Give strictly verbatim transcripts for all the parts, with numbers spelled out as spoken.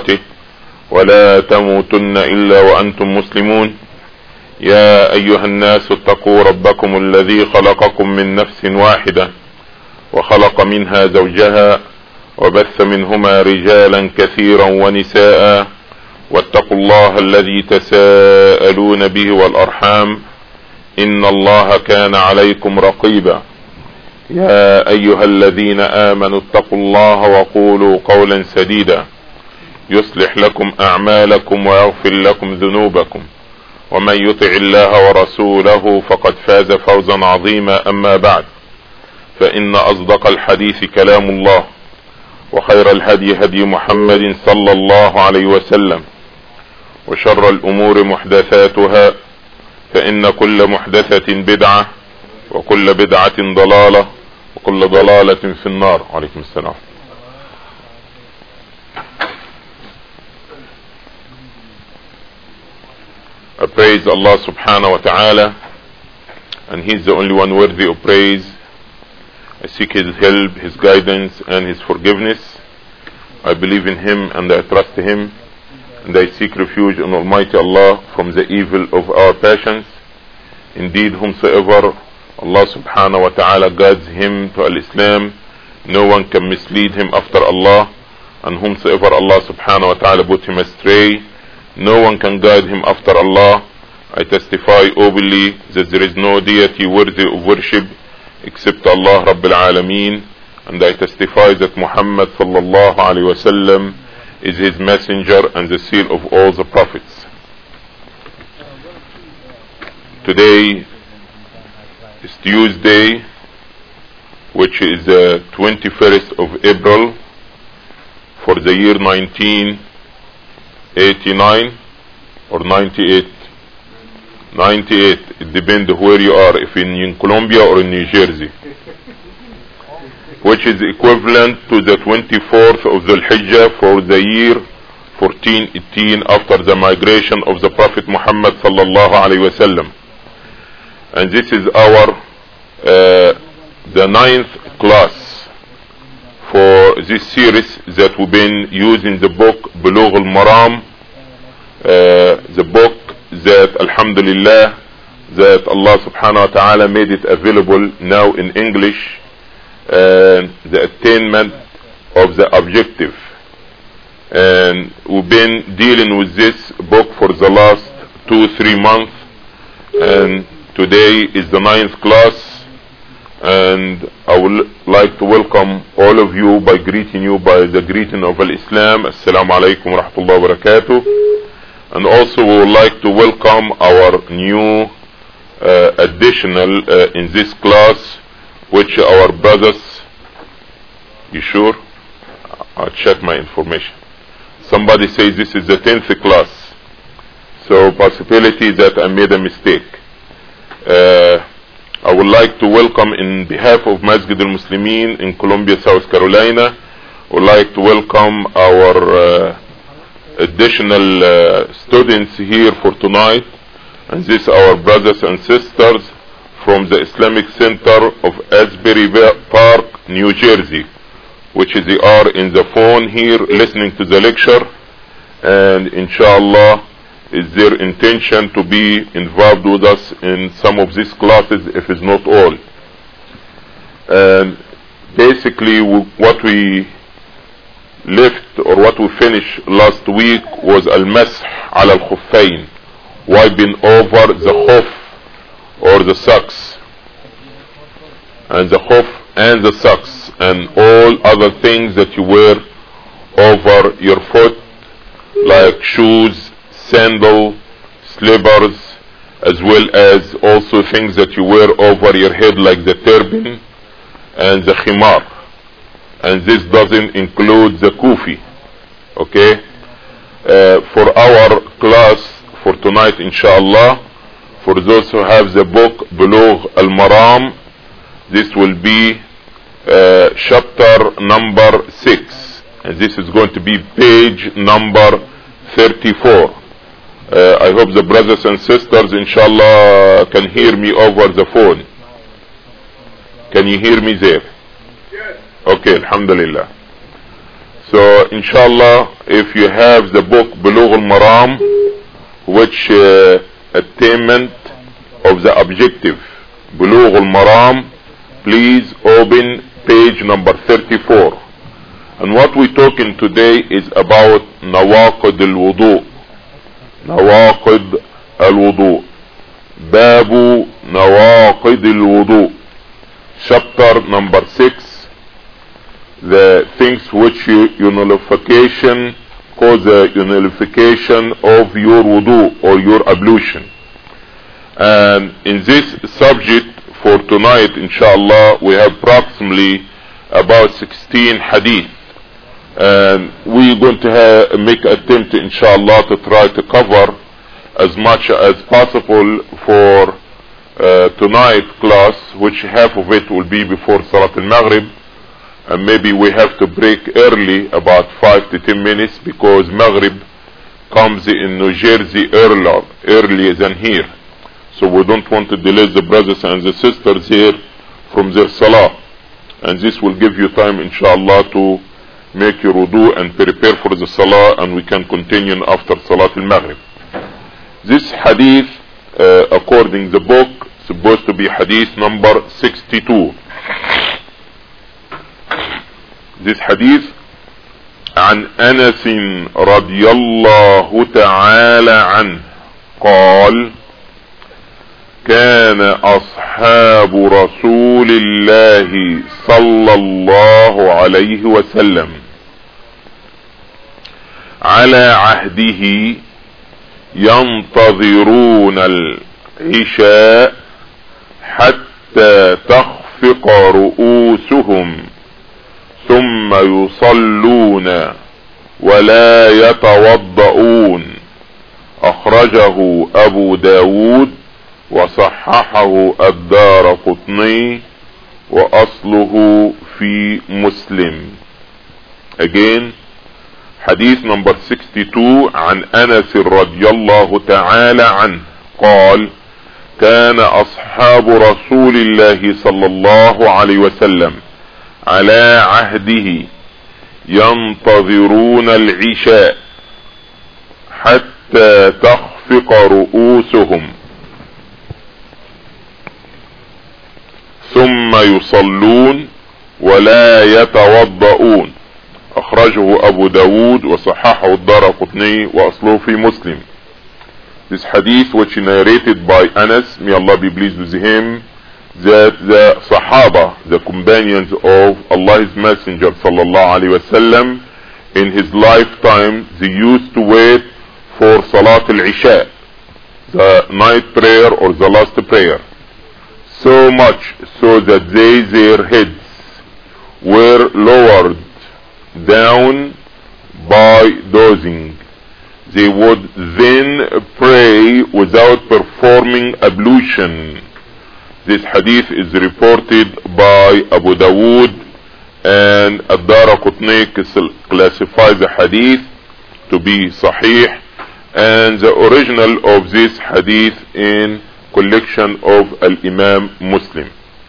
تقاته ولا تموتن إلا وأنتم مسلمون. يا أيها الناس اتقوا ربكم الذي خلقكم من نفس واحدة وخلق منها زوجها وبث منهما رجالا كثيرا ونساء واتقوا الله الذي تساءلون به والأرحام إن الله كان عليكم رقيبا. يا أيها الذين آمنوا اتقوا الله وقولوا قولا سديدا يصلح لكم أعمالكم ويغفر لكم ذنوبكم ومن يطع الله ورسوله فقد فاز فوزا عظيما. أما بعد، فإن أصدق الحديث كلام الله وخير الهدي هدي محمد صلى الله عليه وسلم وشر الأمور محدثاتها فإن كل محدثة بدعة وكل بدعة ضلالة وكل ضلالة في النار. عليكم السلام. I praise Allah subhanahu wa ta'ala, and He is the only one worthy of praise. I seek His help, His guidance and His forgiveness. I believe in Him and I trust Him, and I seek refuge in Almighty Allah from the evil of our passions. Indeed, whomsoever Allah subhanahu wa ta'ala guides him to al-Islam, no one can mislead him after Allah, and whomsoever Allah subhanahu wa ta'ala put him astray, no one can guide him after Allah. I testify openly that there is no deity worthy of worship except Allah Rabbil Alameen, and I testify that Muhammad sallallahu alayhi wa sallam is his messenger and the seal of all the prophets. Today is Tuesday, which is the twenty-first of April for the year nineteen eighty-nine or ninety-eight. ninety-eight, it depends where you are, if in, in Colombia or in New Jersey, which is equivalent to the twenty-fourth of Dhul Hijjah for the year fourteen eighteen after the migration of the Prophet Muhammad sallallahu alayhi wa sallam. And this is our uh, the ninth class for this series that we've been using, the book Bulugh al-Maram, uh, the book that alhamdulillah that Allah subhanahu wa ta'ala made it available now in English, and uh, the attainment of the objective. And we've been dealing with this book for the last two three months, and today is the ninth class, and I would like to welcome all of you by greeting you by the greeting of Al-Islam. Assalamu alaikum wa rahmatullahi wa barakatuh. And also we would like to welcome our new uh, additional uh, in this class, which our brothers, you sure? I'll check my information. Somebody says this is the tenth class, so possibility that I made a mistake. Uh, I would like to welcome in behalf of Masjid al-Muslimin in Columbia, South Carolina, I would like to welcome our uh, additional uh, students here for tonight, and these our brothers and sisters from the Islamic Center of Asbury Park, New Jersey, which they are in the phone here listening to the lecture, and inshallah is their intention to be involved with us in some of these classes, if it's not all. And basically what we left or what we finished last week was al-masah ala al-khuffayn, wiping over the khuf or the socks, and the khuf and the socks and all other things that you wear over your foot, like shoes, sandal, slippers, as well as also things that you wear over your head like the turban and the khimar. And this doesn't include the kufi. Okay? Uh, for our class for tonight, inshallah, for those who have the book Bulugh al-Maram, this will be uh, chapter number six, and this is going to be page number thirty-four. Uh, I hope the brothers and sisters, inshallah, can hear me over the phone. Can you hear me there? Yes. Okay, alhamdulillah. So inshallah, if you have the book Bulugh al-Maram, which uh, attainment of the objective, Bulugh al-Maram, please open page number thirty-four. And what we're talking today is about Nawaqid al-Wudu. Nawaqid al-Wudu. Babu Nawaqid al-Wudu. Chapter number six. The things which you, nullification, cause the nullification of your wudu or your ablution. And in this subject for tonight, inshallah, we have approximately about sixteen hadith. And we're going to have, make attempt, inshallah, to try to cover as much as possible for uh, tonight class, which half of it will be before Salat al-Maghrib. And maybe we have to break early, about five to ten minutes, because Maghrib comes in New Jersey earlier, earlier than here. So we don't want to delay the brothers and the sisters here from their salah. And this will give you time, inshallah, to make your wudu and prepare for the salah, and we can continue after Salat al-Maghrib. This hadith, uh, according to the book, supposed to be hadith number sixty-two. This hadith عن أنس رضي الله تعالى عنه قال كان أصحاب رسول الله صلى الله عليه وسلم على عهده ينتظرون العشاء حتى تخفق رؤوسهم ثم يصلون ولا يتوضؤون. أخرجه أبو داود وصححه الدارقطني وأصله في مسلم. Again, hadith number sixty-two عن أنس رضي الله تعالى عنه قال كان أصحاب رسول الله صلى الله عليه وسلم على عهده ينتظرون العشاء حتى تخفق رؤوسهم ثم يصلون ولا يتوضؤون. أخرجه أبو داود وصححه الدارقطني وأصله في مسلم. This hadith, which is narrated by Anas, may Allah be pleased with him, that the Sahaba, the companions of Allah's Messenger sallallahu alaihi wasallam, in his lifetime, they used to wait for Salat al-Isha, the night prayer or the last prayer, so much so that they, their heads were lowered down by dozing. They would then pray without performing ablution. This hadith is reported by Abu Dawood, and Ad-Daraqutni classifies the hadith to be sahih, and the original of this hadith in collection of Al-Imam Muslim.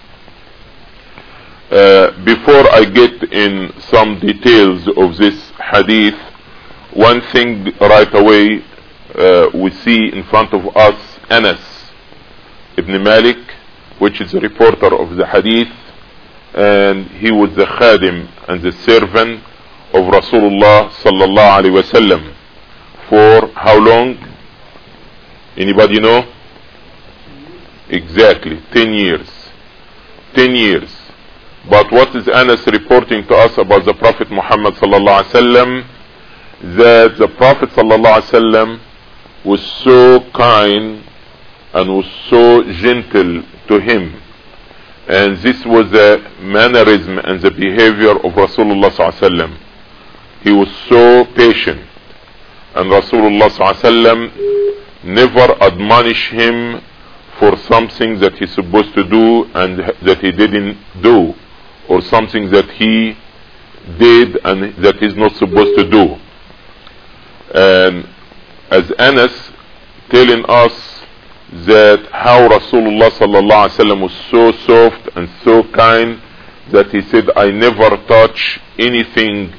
Uh, before I get in some details of this hadith, one thing right away uh, we see in front of us Anas ibn Malik, which is a reporter of the hadith, and he was the khadim and the servant of Rasulullah sallallahu alaihi wasallam for how long? Anybody know? Exactly ten years. Ten years. But what is Anas reporting to us about the Prophet Muhammad sallallahu alaihi wasallam? That the Prophet sallallahu alaihi wasallam was so kind and was so gentle to him, and this was the mannerism and the behavior of Rasulullah sallallahu alaihi wasallam. He was so patient, and Rasulullah sallallahu alaihi wasallam never admonished him for something that he's supposed to do and that he didn't do, or something that he did and that he's not supposed to do. And as Anas telling us that how Rasulullah sallallahu alaihi wasallam was so soft and so kind that he said, I never touch anything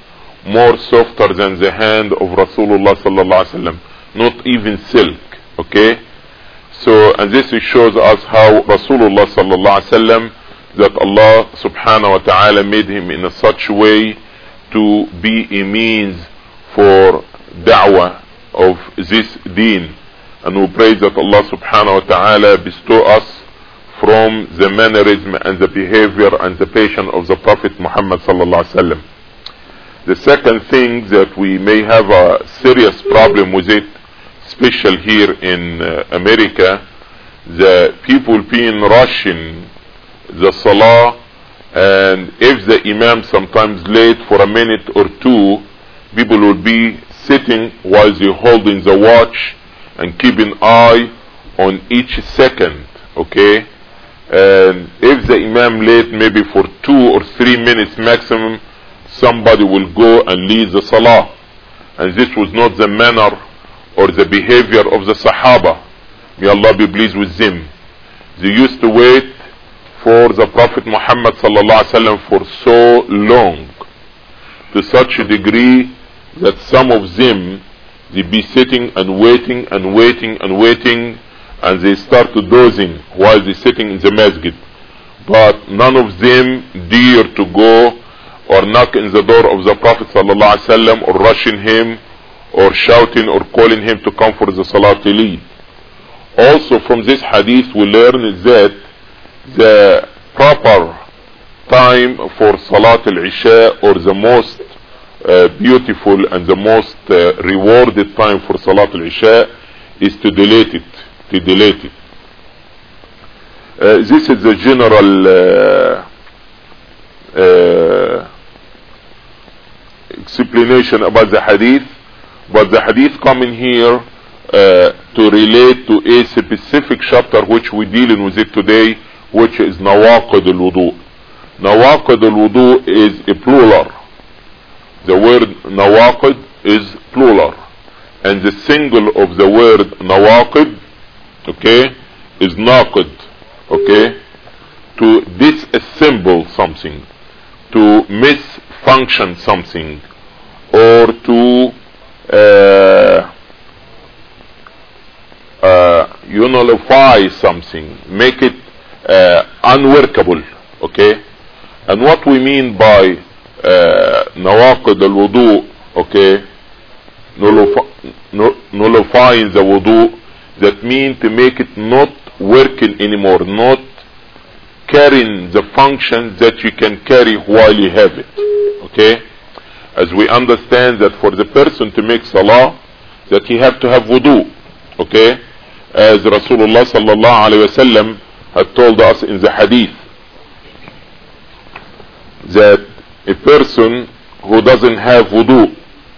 more softer than the hand of Rasulullah sallallahu alaihi wasallam, not even silk. Okay, so and this shows us how Rasulullah sallallahu alaihi wasallam, that Allah subhanahu wa ta'ala made him in a such way to be a means for da'wah of this deen. And we pray that Allah subhanahu wa ta'ala bestow us from the mannerism and the behavior and the patience of the Prophet Muhammad sallallahu alaihi wasallam. The second thing that we may have a serious problem with it, especially here in uh, America, the people being rushing the salah, and if the imam sometimes late for a minute or two, people will be sitting while they're holding the watch and keeping eye on each second. Okay, and if the imam late maybe for two or three minutes maximum, somebody will go and lead the salah. And this was not the manner or the behavior of the Sahaba. May Allah be pleased with them. They used to wait for the Prophet Muhammad sallallahu alaihi wasallam for so long, to such a degree that some of them, they be sitting and waiting and waiting and waiting, and they start dozing while they sitting in the masjid. But none of them dare to go or knock in the door of the Prophet sallallahu alaihi wasallam, or rushing him, or shouting or calling him to come for the salah to lead. Also from this hadith we learn that the proper time for Salat al-Isha, or the most uh, beautiful and the most uh, rewarded time for Salat al-Isha, is to delete it, to delete it. Uh, this is the general uh, uh, explanation about the hadith, but the hadith coming here uh, to relate to a specific chapter which we're dealing with it today, which is Nawaqid al-Wudu. Nawaqid al-Wudu is a plural. The word Nawaqid is plural, and the single of the word Nawaqid, okay, is Naqid. Okay, to disassemble something, to misfunction something, or to uh, uh, you nullify something, make it uh, unworkable. Okay, and what we mean by uh, nawaqid al-wudu, okay, nullify, nullifying the wudu, that means to make it not working anymore, not carrying the function that you can carry while you have it. Okay, as we understand that for the person to make salah, that he have to have wudu. Okay, as Rasulullah sallallahu alaihi wasallam had told us in the hadith, that a person who doesn't have wudu,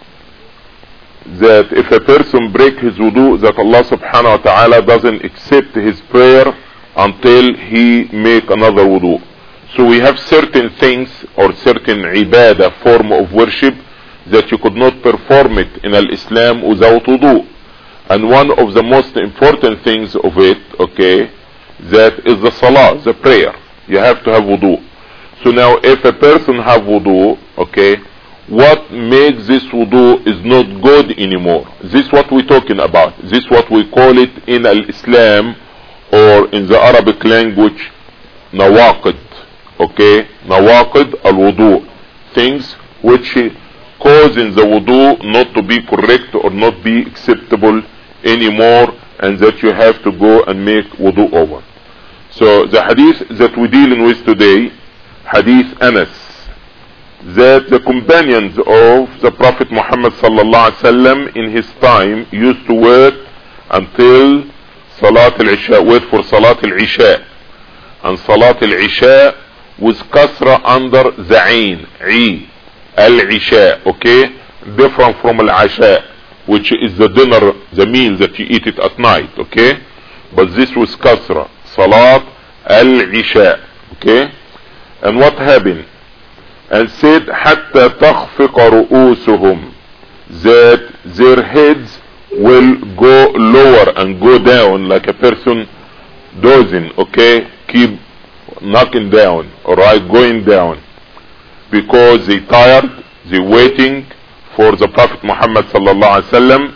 that if a person break his wudu, that Allah subhanahu wa ta'ala doesn't accept his prayer until he make another wudu. So we have certain things or certain ibadah, form of worship, that you could not perform it in al-Islam without wudu. And one of the most important things of it, okay, that is the salah, the prayer. You have to have wudu. So now if a person have wudu, okay, what makes this wudu is not good anymore. This is what we're talking about. This is what we call it in al-Islam, or in the Arabic language, nawaqid. Okay, nawaqid al-wudu, things which causing the wudu not to be correct or not be acceptable anymore, and that you have to go and make wudu over. So the hadith that we're dealing with today, hadith Anas, that the companions of the Prophet Muhammad sallallahu alaihi wasallam in his time used to wait until Salat al-Isha, wait for Salat al-Isha, and Salat al-Isha was kasra under the ain, I, al-Isha, okay, different from al-Asha, which is the dinner, the meal that you eat it at night, okay, but this was kasra, Salat al-Isha, okay. And what happened? And said, حتى تخفق رؤوسهم, that their heads will go lower and go down like a person dozing, okay, keep knocking down, alright, going down, because they tired, they waiting, for the Prophet Muhammad sallallahu alaihi wasallam,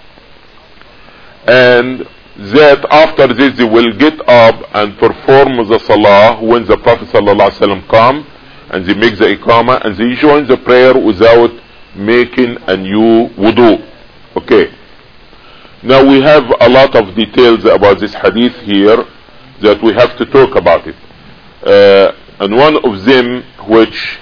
and that after this they will get up and perform the salah when the Prophet sallallahu alaihi wasallam come, and they make the iqamah and they join the prayer without making a new wudu. Okay. Now we have a lot of details about this hadith here that we have to talk about it. Uh, and one of them, which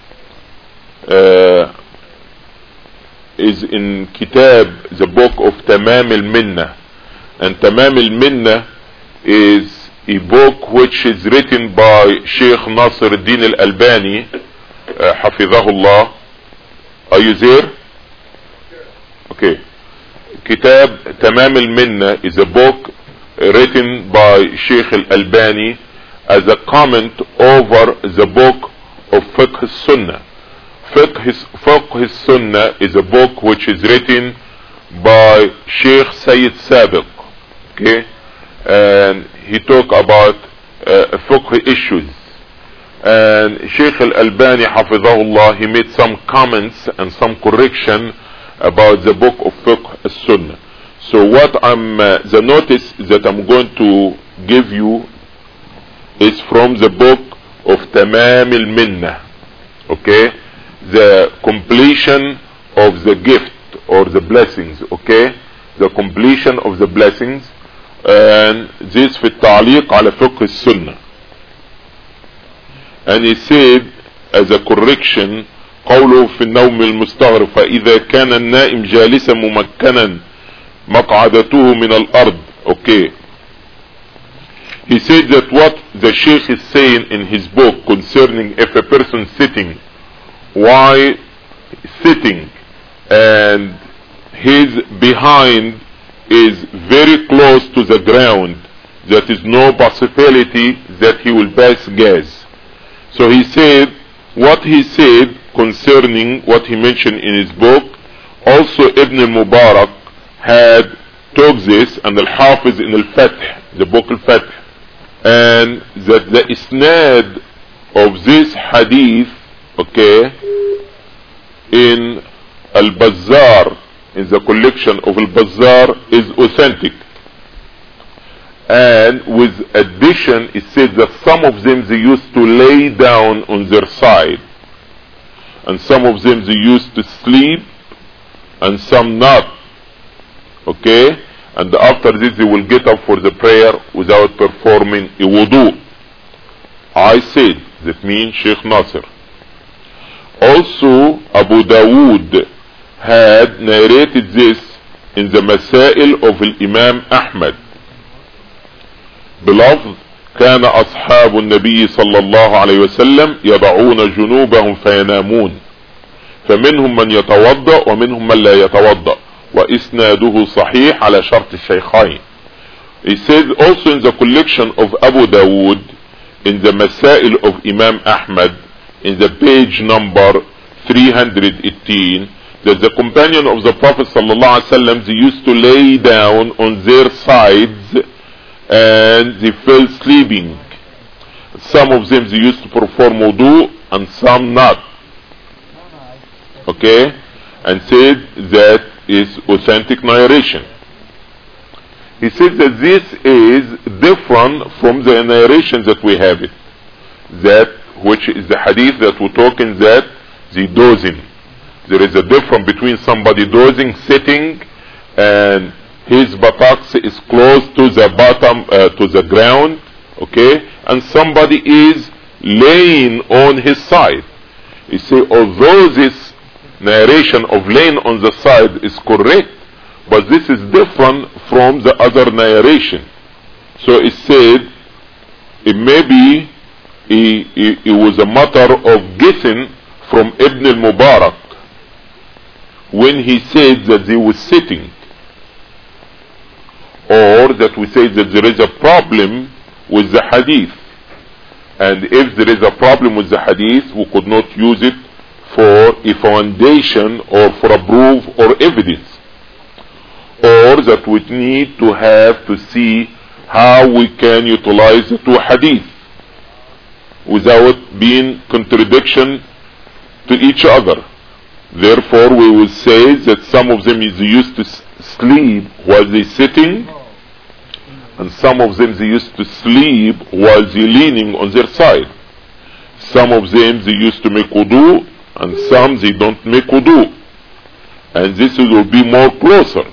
uh, is in Kitab, the book of Tamam al-Minna. And Tamam al-Minna is a book which is written by Sheikh Nasir al-Din al-Albani, uh, Hafizahullah. Are you there? Okay. Kitab Tamam al-Minna is a book written by Sheikh al-Albani as a comment over the book of Fiqh al-Sunnah. Fiqh al-Sunnah is a book which is written by Sheikh Sayyid Sabiq. Okay, and he talk about uh, fiqh issues, and Sheikh al-Albani Hafizahullah, he made some comments and some correction about the book of Fiqh al-Sunnah. So what I'm uh, the notice that I'm going to give you is from the book of Tamam al-Minna. Okay, the completion of the gift or the blessings. Okay, the completion of the blessings. And this في التعليق على فقه السنة. And he said as a correction قوله في النوم المستغرب فإذا كان النائم جالسا ممكنا مقعدته من الأرض. Okay, he said that what the Sheikh is saying in his book concerning if a person sitting, why sitting and his behind is very close to the ground, there is no possibility that he will pass gas. So he said, what he said concerning what he mentioned in his book, also Ibn al-Mubarak had told this, and al-Hafiz in al-Fath, the book al-Fath, and that the isnad of this hadith, okay, in al-Bazzar, in the collection of al-Bazzar, is authentic. And with addition, it says that some of them they used to lay down on their side, and some of them they used to sleep, and some not. Okay, and after this they will get up for the prayer without performing a wudu. I said, that means Sheikh Nasir. Also Abu Dawood had narrated this in the Masail of Imam Ahmad بلفظ كان أصحاب النبي صلى الله عليه وسلم يضعون جنوبهم فينامون فمنهم من يتوضأ ومنهم من لا يتوضأ وإسناده صحيح على شرط الشيخين. He says also in the collection of Abu Dawood in the Masail of Imam Ahmad in the page number three hundred eighteen that the companion of the Prophet sallallahu alaihi wasallam, they used to lay down on their sides and they fell sleeping. Some of them they used to perform wudu and some not. Okay, and said that is authentic narration. He said that this is different from the narration that we have it, that which is the hadith that we're talking that the dozing. There is a difference between somebody dozing, sitting, and his buttocks is close to the bottom, uh, to the ground, okay, and somebody is laying on his side. You see, although this narration of laying on the side is correct, but this is different from the other narration. So it said, it may be it, it, it was a matter of guessing from Ibn al-Mubarak when he said that they were sitting, or that we say that there is a problem with the hadith, and if there is a problem with the hadith we could not use it for a foundation or for a proof or evidence, or that we need to have to see how we can utilize the two hadith without being contradiction to each other. Therefore we will say that some of them is used to sleep while they sitting, and some of them they used to sleep while they leaning on their side. Some of them they used to make wudu, and some they don't make wudu. And this will be more closer.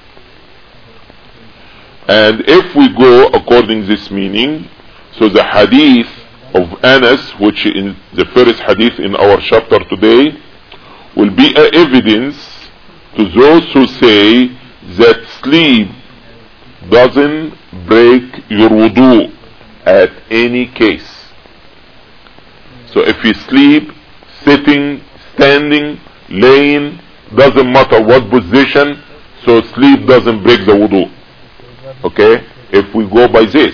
And if we go according to this meaning, so the hadith of Anas, which in the first hadith in our chapter today, will be an evidence to those who say that sleep doesn't break your wudu at any case. So if you sleep, sitting, standing, laying, doesn't matter what position, so sleep doesn't break the wudu. Okay, if we go by this.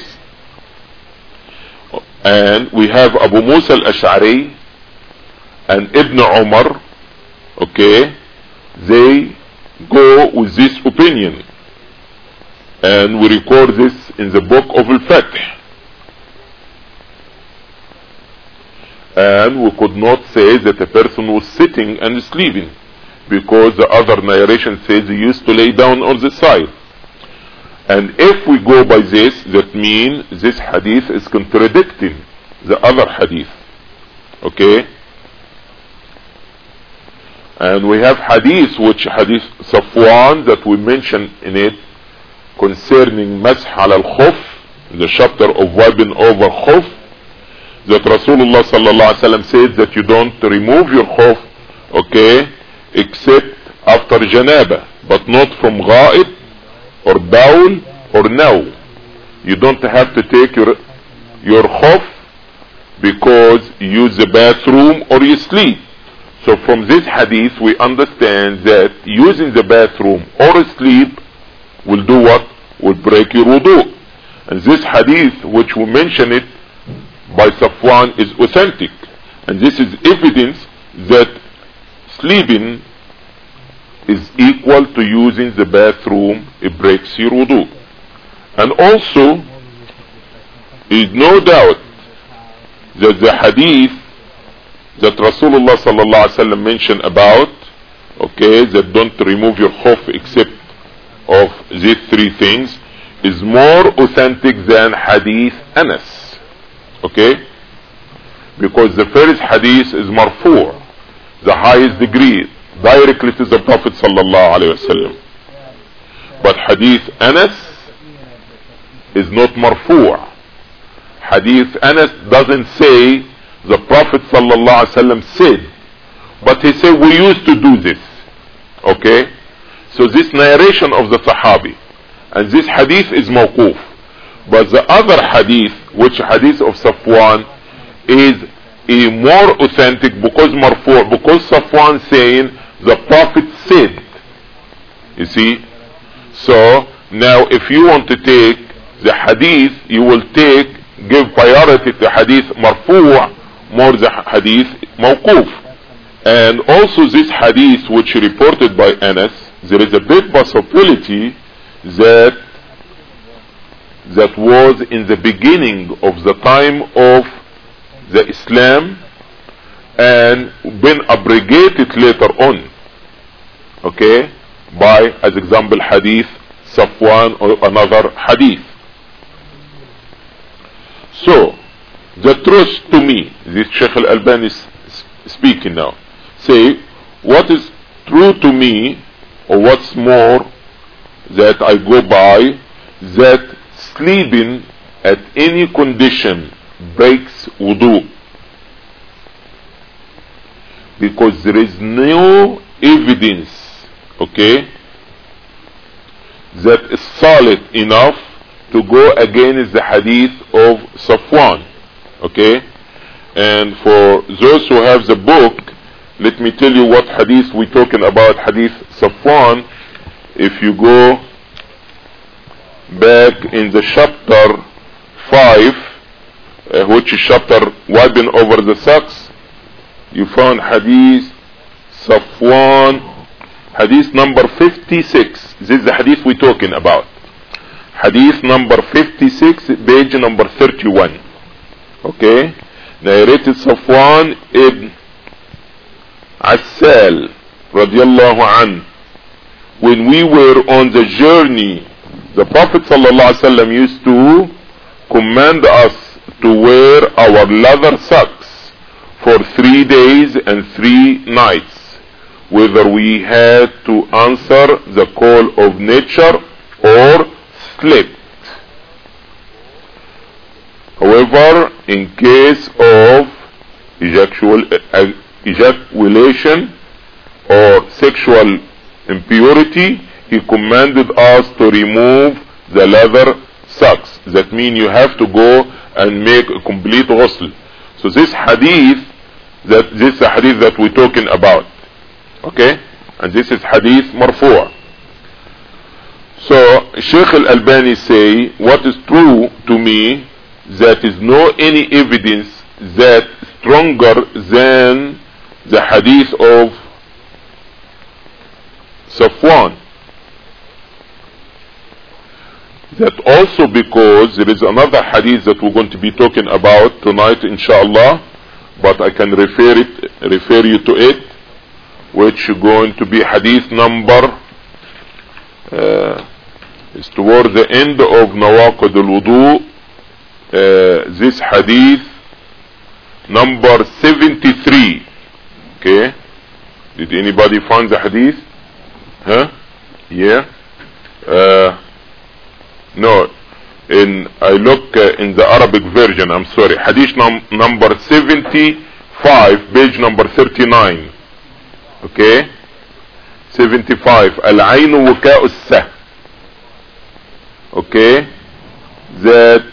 And we have Abu Musa al-Ash'ari and Ibn Umar, okay, they go with this opinion, and we record this in the book of Al-Fath. And we could not say that a person was sitting and sleeping, because the other narration says he used to lay down on the side. And if we go by this, that means this hadith is contradicting the other hadith. Okay? And we have hadith, which hadith Safwan, that we mentioned in it, concerning Masih al-Khuf, the chapter of wiping over khuf, that Rasulullah sallallahu alaihi wasallam said that you don't remove your khuf, okay, except after janaba, but not from ghaib, or bawl, or naw. You don't have to take your your khuf because you use the bathroom or you sleep. So from this hadith we understand that using the bathroom or sleep will do what? Will break your wudu. And this hadith, which we mention it by Safwan, is authentic. And this is evidence that sleeping is equal to using the bathroom. It breaks your wudu. And also, is no doubt that the hadith that Rasulullah sallallahu alaihi wasallam mentioned about, okay, that don't remove your khuf except of these three things, is more authentic than hadith Anas. Okay? Because the first hadith is marfu', the highest degree, directly to the Prophet sallallahu alaihi wasallam. But hadith Anas is not marfu'. Hadith Anas doesn't say the Prophet sallallahu alaihi wasallam said, but he said we used to do this. Okay? So this narration of the Sahabi, and this hadith is mawquf. But the other hadith, which hadith of Safwan, is a more authentic because marfu', because Safwan saying the Prophet said. You see? So now if you want to take the hadith, you will take, give priority to hadith marfu' more the hadith mawquf. And also this hadith which reported by Anas, there is a big possibility that that was in the beginning of the time of the Islam and been abrogated later on, okay, by, as example, hadith Safwan or another hadith. So the truth to me, this Shaykh al-Albani is speaking now, say what is true to me, or what's more that I go by, that sleeping at any condition breaks wudu, because there is no evidence, okay, that is solid enough to go against the hadith of Safwan. Okay? And for those who have the book, let me tell you what hadith we're talking about, hadith Safwan. If you go back in the chapter five, uh, which is chapter wiping over the socks, you found hadith Safwan, hadith number fifty-six. This is the hadith we're talking about. Hadith number fifty-six, page number thirty-one. Okay? Narrated Safwan ibn Assal radiallahu an, when we were on the journey, the Prophet sallallahu alaihi wasallam used to command us to wear our leather socks for three days and three nights, whether we had to answer the call of nature or slept. However, in case of ejaculation or sexual impurity, he commanded us to remove the leather socks. That means you have to go and make a complete ghusl. So this hadith, that this is a hadith that we're talking about, okay, and this is hadith marfu'. So Sheikh Al-Albani say, what is true to me, that is no any evidence that stronger than the hadith of Safwan. That also because there is another hadith that we're going to be talking about tonight inshallah, but I can refer it refer you to it, which is going to be hadith number uh, is toward the end of Nawaqid al-Wudu. Uh, this hadith number seventy-three. Okay, did anybody find the hadith? Huh? Yeah. Uh, no, in I look uh, in the Arabic version. I'm sorry. Hadith num number seventy-five, page number thirty-nine. Okay, seventy-five. Al-Ainu wuka'u as-Sah. Okay, that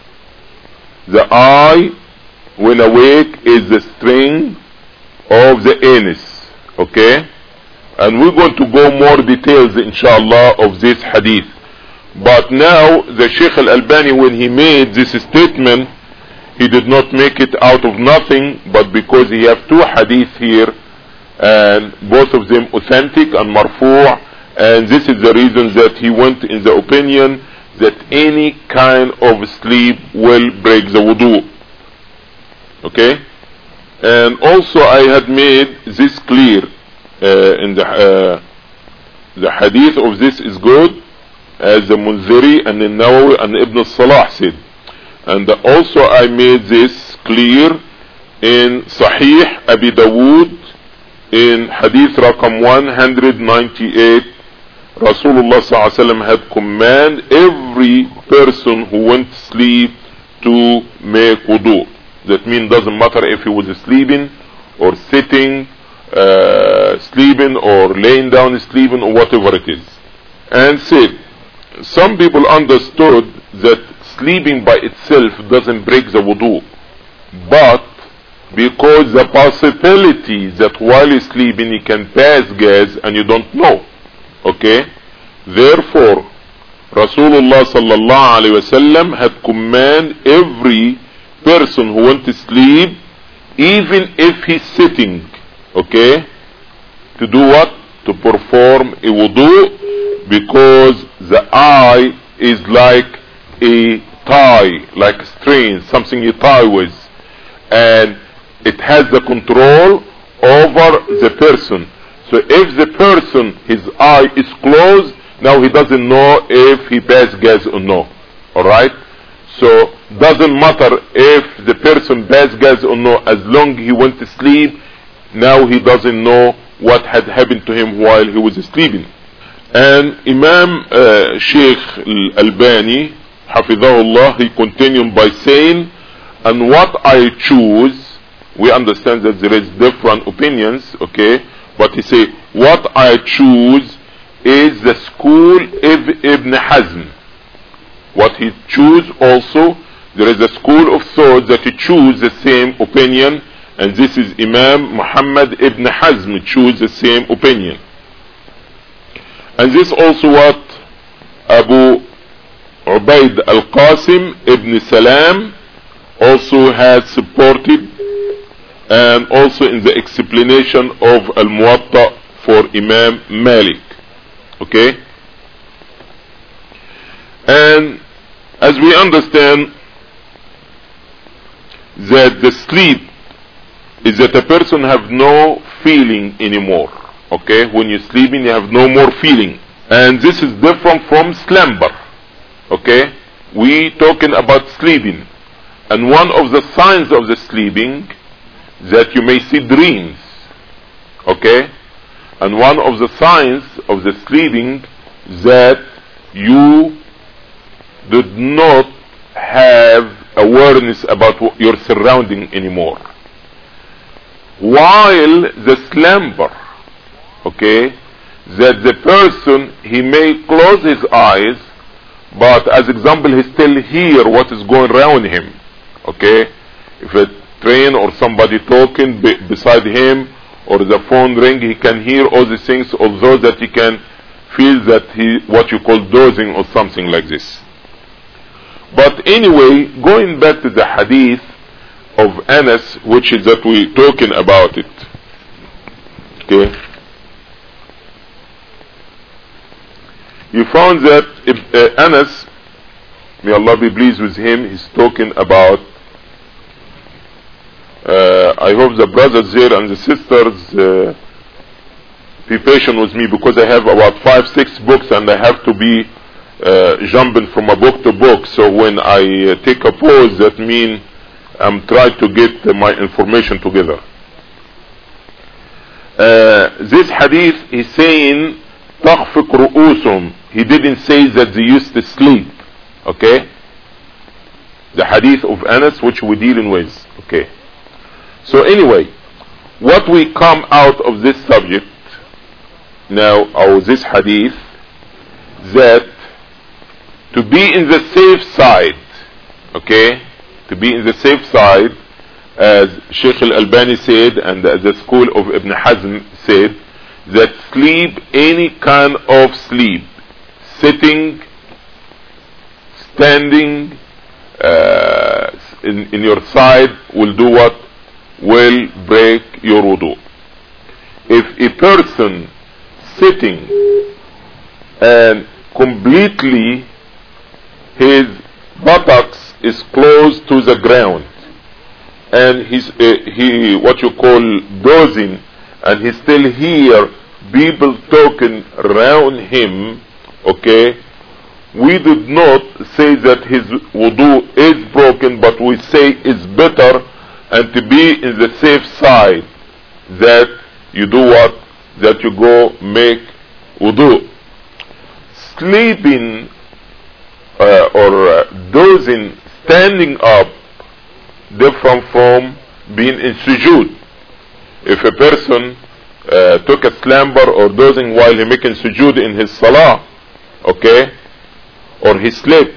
the eye when awake is the string of the anus. Okay, and we're going to go more details inshallah of this hadith. But now the Sheikh Al-Albani, when he made this statement, he did not make it out of nothing, but because he have two hadith here, and both of them authentic and marfu', and this is the reason that he went in the opinion that any kind of sleep will break the wudu. Okay, and also I had made this clear uh, in the uh, the hadith of this is good, as the Munziri and the Nawawi and Ibn Salah said, and also I made this clear in Sahih Abi Dawood in hadith rakam one ninety-eight. Rasulullah sallallahu alaihi wasallam had command every person who went to sleep to make wudu. That means doesn't matter if he was sleeping or sitting, uh, sleeping or laying down sleeping or whatever it is. And said, some people understood that sleeping by itself doesn't break the wudu, but because the possibility that while you're sleeping you can pass gas and you don't know. Okay, therefore Rasulullah sallallahu alaihi wasallam had command every person who went to sleep, even if he's sitting, okay, to do what? To perform a wudu, because the eye is like a tie, like a string, something you tie with, and it has the control over the person. So if the person, his eye is closed, now he doesn't know if he passed gas or no. Alright? So doesn't matter if the person passed gas or no, as long as he went to sleep, now he doesn't know what had happened to him while he was sleeping. And Imam uh, Sheikh Al-Albani, Hafidhahullah, he continued by saying, and what I choose, we understand that there is different opinions, okay, but he say, what I choose is the school of Ibn Hazm. What he choose also, there is a school of thought that he choose the same opinion, and this is Imam Muhammad Ibn Hazm choose the same opinion. And this also what Abu Ubaid al-Qasim Ibn Salam also had supported, and also in the explanation of Al-Muwatta for Imam Malik. Okay? And as we understand that the sleep is that a person have no feeling anymore. Okay, when you're sleeping you have no more feeling. And this is different from slumber. Okay, we talking about sleeping. And one of the signs of the sleeping that you may see dreams. Okay, and one of the signs of the sleeping that you did not have awareness about your surrounding anymore. While the slumber, okay, that the person, he may close his eyes, but as example he still hear what is going around him. Okay, if a train or somebody talking be beside him or the phone ring, he can hear all these things, although that he can feel that he what you call dozing or something like this. But anyway, going back to the hadith of Anas, which is that we talking about it. Okay, you found that uh, Anas, may Allah be pleased with him, he's talking about uh, I hope the brothers here and the sisters uh, be patient with me, because I have about five six books and I have to be uh, jumping from a book to book. So when I uh, take a pause, that means I'm trying to get uh, my information together. Uh, this hadith is saying تخفق رؤوسهم. He didn't say that they used to sleep. Okay, the hadith of Anas which we're dealing with. Okay, so anyway, what we come out of this subject now, or this hadith, that to be in the safe side, okay, to be in the safe side, as Sheikh Al-Albani said and the school of Ibn Hazm said, that sleep, any kind of sleep, sitting, standing, uh, in, in your side, will do what? Will break your wudu. If a person sitting and completely his buttocks is close to the ground and he's uh, he what you call dozing, and he still hear people talking around him, okay, we did not say that his wudu is broken, but we say it's better and to be in the safe side that you do what? That you go make wudu. Sleeping uh, or uh, dozing, standing up, different from being in sujood. If a person uh, took a slumber or dozing while he making sujood in his salah, okay, or he slept,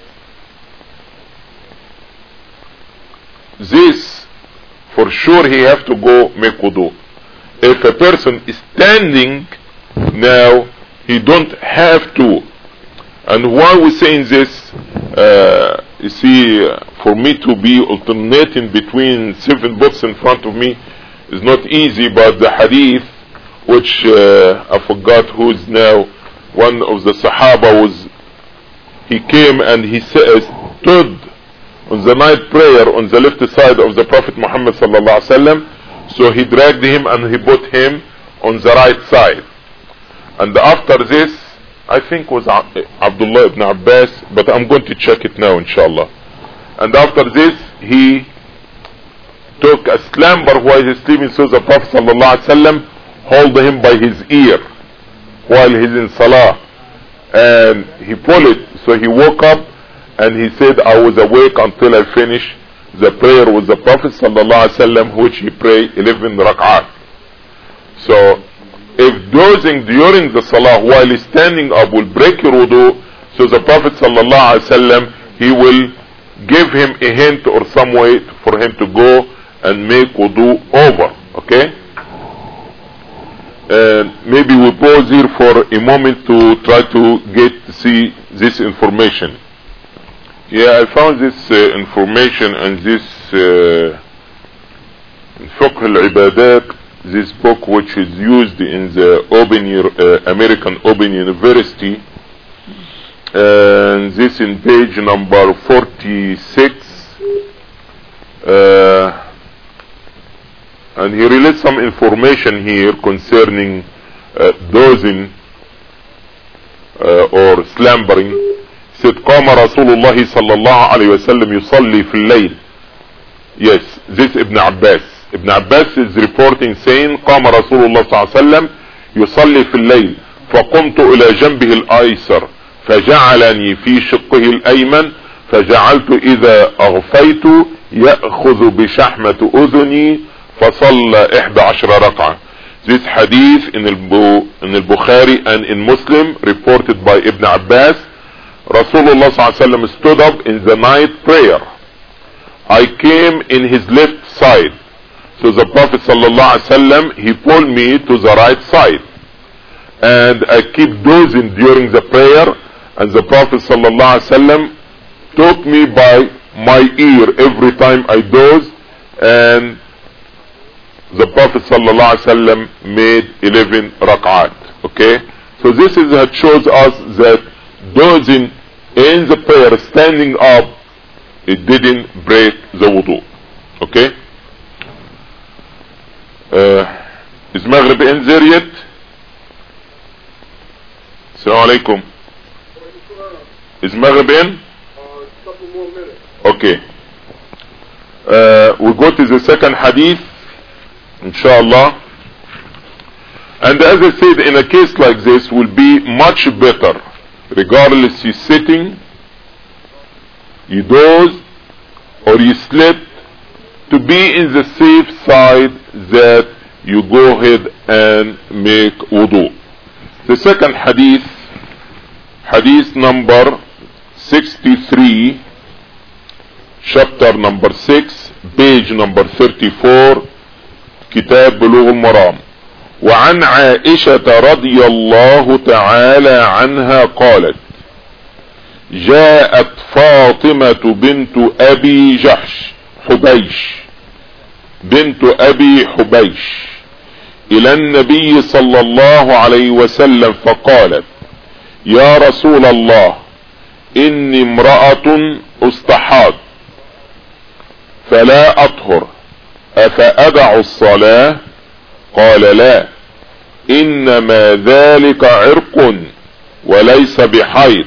this for sure he have to go make wudu. If a person is standing, now he don't have to. And why we saying this, uh, you see, uh, for me to be alternating between seven books in front of me is not easy, but the hadith, which uh, I forgot who is now, one of the Sahaba was, he came and he stood on the night prayer on the left side of the Prophet Muhammad sallallahu alaihi wasallam. So he dragged him and he put him on the right side. And after this, I think was Abdullah ibn Abbas, but I'm going to check it now inshallah. And after this, he took a slumber while he's sleeping, so the Prophet sallallahu alaihi wasallam hold him by his ear while he's in salah, and he pulled it, so he woke up and he said, I was awake until I finished the prayer with the Prophet sallallahu alaihi wasallam, which he prayed eleven rak'at. So if dozing during the salah while he's standing up will break your wudu, so the Prophet sallallahu alaihi wasallam, he will give him a hint or some way for him to go and make wudu over. Okay, and maybe we pause here for a moment to try to get to see this information. Yeah, I found this uh, information and this uh, Fiqh al-Ibadat, this book which is used in the Open uh, American Open University, and this in page number forty-six, uh, and he released some information here concerning uh, dozing uh, or slumbering, said قام رسول الله صلى الله عليه وسلم يصلي في الليل. Yes, this Ibn Abbas. Ibn Abbas is reporting saying قام رسول الله صلى الله عليه وسلم يصلي في الليل فقمت الى جنبه الايسر فجعلني في شقه الايمن فجعلت اذا اغفيت يأخذ بشحمة اذني فصلى احدى عشر ركعة. This hadith in al-Bukhari and in Muslim reported by Ibn Abbas. Rasulullah sallallahu alaihi wasallam stood up in the night prayer. I came in his left side. So the Prophet sallallahu alaihi wasallam, he pulled me to the right side. And I keep dozing during the prayer, and the Prophet sallallahu alaihi wasallam took me by my ear every time I doze, and the Prophet sallallahu alaihi wasallam made eleven rak'at. Okay, so this is that shows us that dozing in the prayer, standing up, it didn't break the wudu. Okay, uh, is Maghrib in there yet? Assalamu alaikum. Is Maghrib in? Uh, couple more minutes. Okay. Uh, we go to the second hadith, inshallah. And as I said, in a case like this will be much better, regardless you're sitting, you doze, or you slept, to be in the safe side that you go ahead and make wudu. The second hadith, hadith number sixty-three, chapter number six, page number thirty-four, كتاب بلوغ المرام. وعن عائشة رضي الله تعالى عنها قالت: جاءت فاطمة بنت أبي جحش حبيش بنت أبي حبيش إلى النبي صلى الله عليه وسلم فقالت: يا رسول الله، إني امرأة استحاض فلا أطهر، أفأدع الصلاة؟ قال: لا، إنما ذلك عرق وليس بحيض،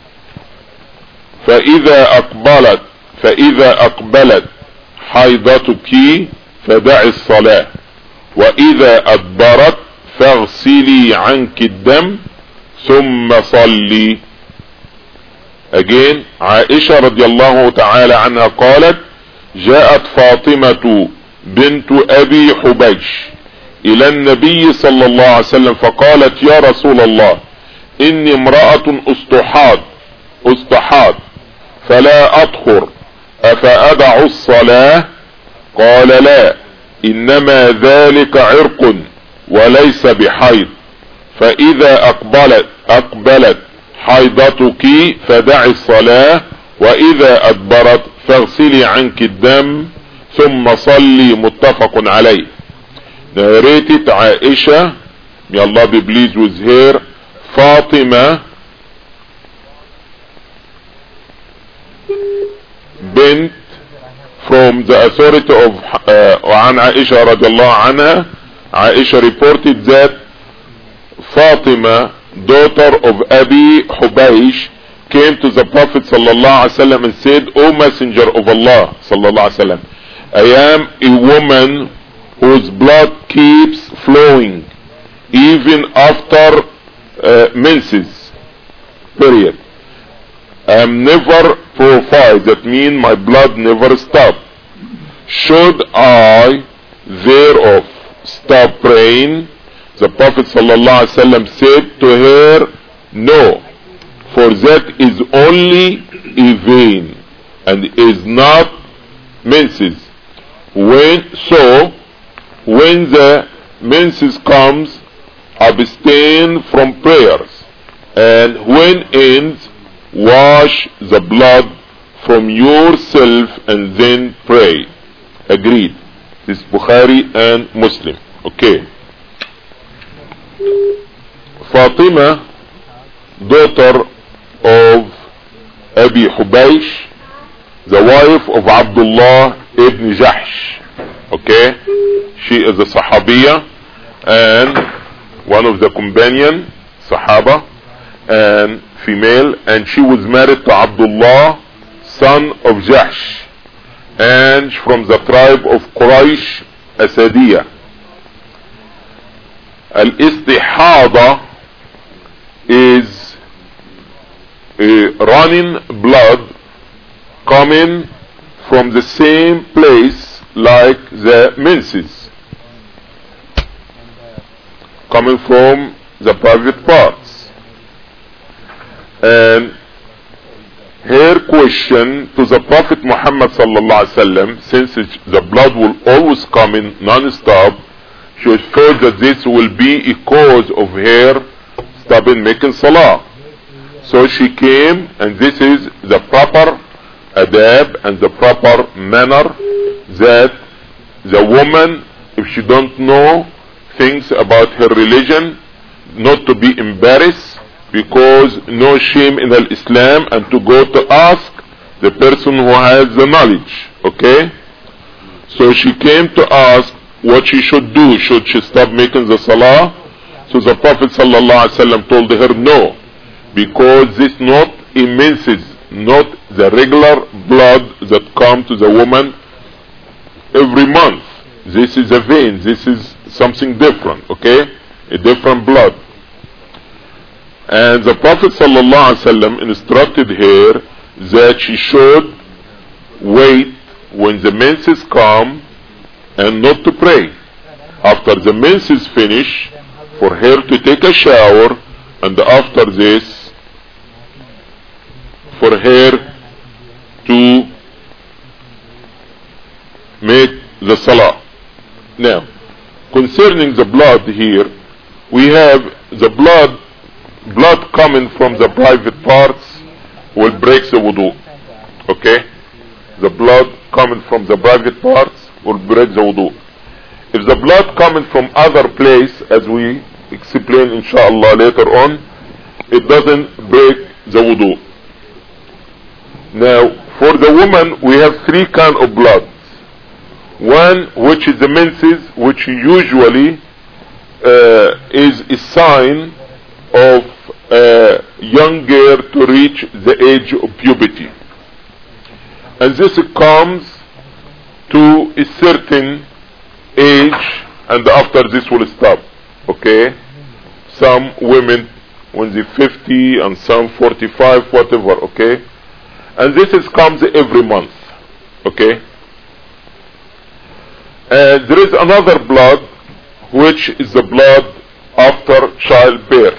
فإذا أقبلت فإذا أقبلت حيضتك فدعي الصلاة، وإذا أدبرت فاغسلي عنك الدم ثم صلي. Again, عائشة رضي الله تعالى عنها قالت: جاءت فاطمة بنت أبي حبيش إلى النبي صلى الله عليه وسلم فقالت: يا رسول الله، إني امرأة استحاض استحاض فلا أطهر، أفأدع الصلاة؟ قال: لا، إنما ذلك عرق وليس بحيض، فإذا أقبلت أقبلت حيضتك فدعي الصلاة، وإذا أدبرت فاغسلي عنك الدم ثم صلي. متفق عليه. Narrated Aisha, may Allah be pleased with her, Fatima bint, from the authority of uh, عن عائشة رضي الله عنها. Aisha reported that Fatima, daughter of Abi Hubaysh, came to the Prophet sallallahu alaihi wasallam and said: O Messenger of Allah sallallahu alaihi wasallam, I am a woman whose blood keeps flowing even after uh, menses, period. I am never purified, that means my blood never stops. Should I thereof stop praying? The Prophet sallallahu alaihi wasallam said to her: no, for that is only a vein and is not menses. When so, when the menses comes, abstain from prayers, and when ends, wash the blood from yourself and then pray. Agreed. This is Bukhari and Muslim. Okay. Fatima, daughter of Abi Hubaysh, the wife of Abdullah ibn Jahsh. Okay, she is a Sahabiya, and one of the companion, Sahaba, and female, and she was married to Abdullah, son of Jahsh, and from the tribe of Quraysh, Asadiyah. Al-istihada is a running blood coming from the same place like the menses, coming from the private parts. And her question to the Prophet Muhammad sallallahu alaihi wasallam, since the blood will always come in non-stop, she felt that this will be a cause of her stopping making salah. So she came, and this is the proper adab and the proper manner that the woman, if she don't know things about her religion, not to be embarrassed, because no shame in Islam, and to go to ask the person who has the knowledge. Okay? So she came to ask what she should do. Should she stop making the salah? So the Prophet sallallahu alaihi wasallam told her no, because this not menses, not the regular blood that come to the woman every month. This is a vein, this is something different, okay? A different blood. And the Prophet sallallahu alaihi wasallam instructed her that she should wait when the menses come and not to pray. After the menses finish, for her to take a shower, and after this, for her to make the salah. Now, concerning the blood here, we have the blood, blood coming from the private parts will break the wudu. Okay? The blood coming from the private parts will break the wudu. If the blood coming from other place, as we explain inshallah later on, it doesn't break the wudu. Now, for the woman, we have three kind of blood. One, which is the menses, which usually uh, is a sign of a young girl to reach the age of puberty. And this comes to a certain age, and after this will stop. Okay? Some women when they're fifty, and some forty-five, whatever, okay? And this is comes every month. Okay? And there is another blood, which is the blood after childbirth,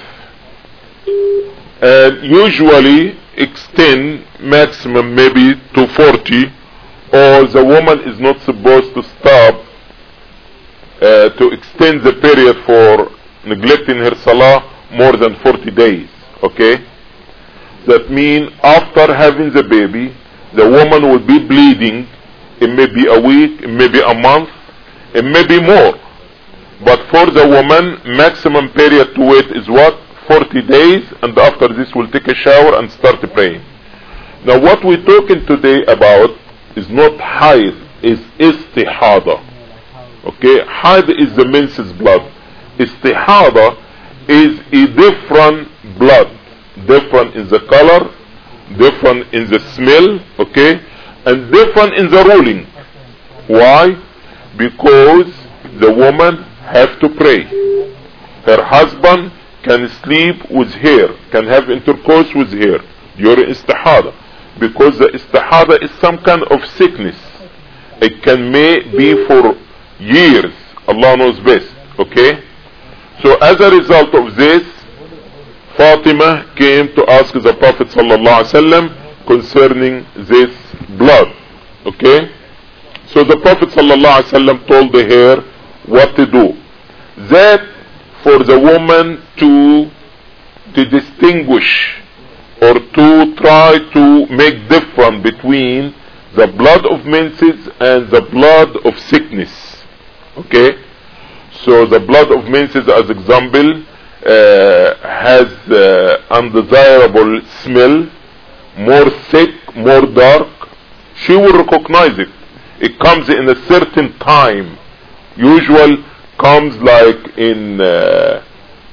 and usually extend maximum maybe to forty, or the woman is not supposed to stop uh, to extend the period for neglecting her salah more than forty days. Okay? That means after having the baby, the woman will be bleeding. It may be a week, it may be a month, it may be more. But for the woman, maximum period to wait is what? forty days, and after this will take a shower and start praying. Now what we're talking today about is not haid, is istihada. Okay? Haid is the menses blood. Istihada is a different blood. Different in the color, different in the smell, okay? And different in the ruling. Why? Because the woman have to pray. Her husband can sleep with her, can have intercourse with her during istihada, because the istihada is some kind of sickness. It can may be for years. Allah knows best. Okay? So as a result of this, Fatima came to ask the Prophet sallallahu alaihi wasallam concerning this blood. Okay? So the Prophet sallallahu alaihi wasallam told her what to do. That for the woman to to distinguish or to try to make difference between the blood of menses and the blood of sickness. Okay? So the blood of menses, as example, uh, has uh, undesirable smell, more thick, more dark. She will recognize it. It comes in a certain time. Usual comes like in uh,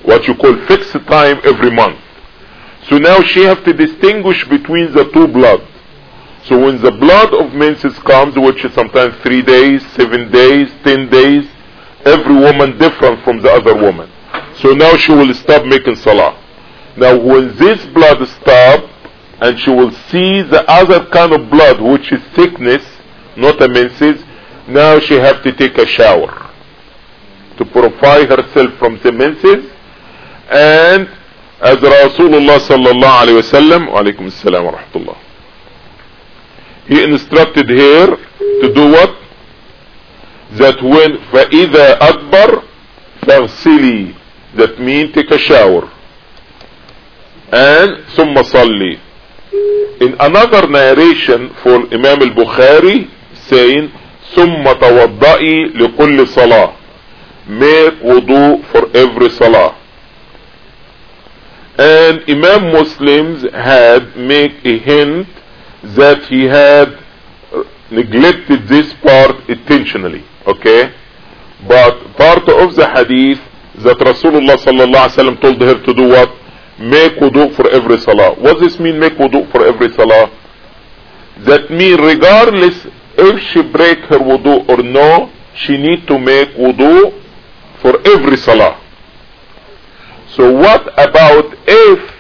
what you call fixed time every month. So now she have to distinguish between the two blood. So when the blood of menses comes, which is sometimes three days, seven days, ten days, every woman different from the other woman. So now she will stop making salah. Now when this blood stop, and she will see the other kind of blood, which is sickness, not a menses, now she have to take a shower to purify herself from the menses. And as Rasulullah sallallahu alayhi wa sallam, wa alaykum assalam wa rahmatullah, he instructed her to do what? That when فَإِذَا أَدْبَرْ فَاغْسِلِي, that means take a shower. And ثُمَّ صَلِّي. In another narration for Imam al-Bukhari saying ثُمَّ تَوَضَّئِ لِكُلِّ صَلَاةٍ, make wudu for every salah. And Imam Muslims had make a hint that he had neglected this part intentionally, okay? But part of the hadith that Rasulullah sallallahu alaihi wasallam told her to do what? Make wudu for every salah. What does this mean, make wudu for every salah? That means regardless if she break her wudu or no, she need to make wudu for every salah. So what about if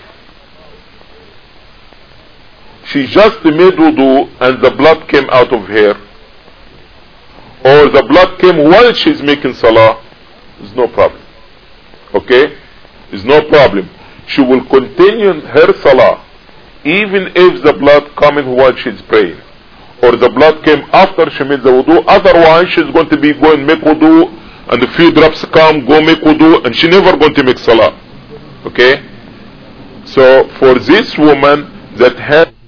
she just made wudu and the blood came out of her, or the blood came while she's making salah? There's no problem, okay? There's no problem. She will continue her salah even if the blood coming while she's praying, or the blood came after she made the wudu. Otherwise she's going to be going make wudu, and a few drops come, go make wudu, and she never going to make salah, okay? So for this woman that had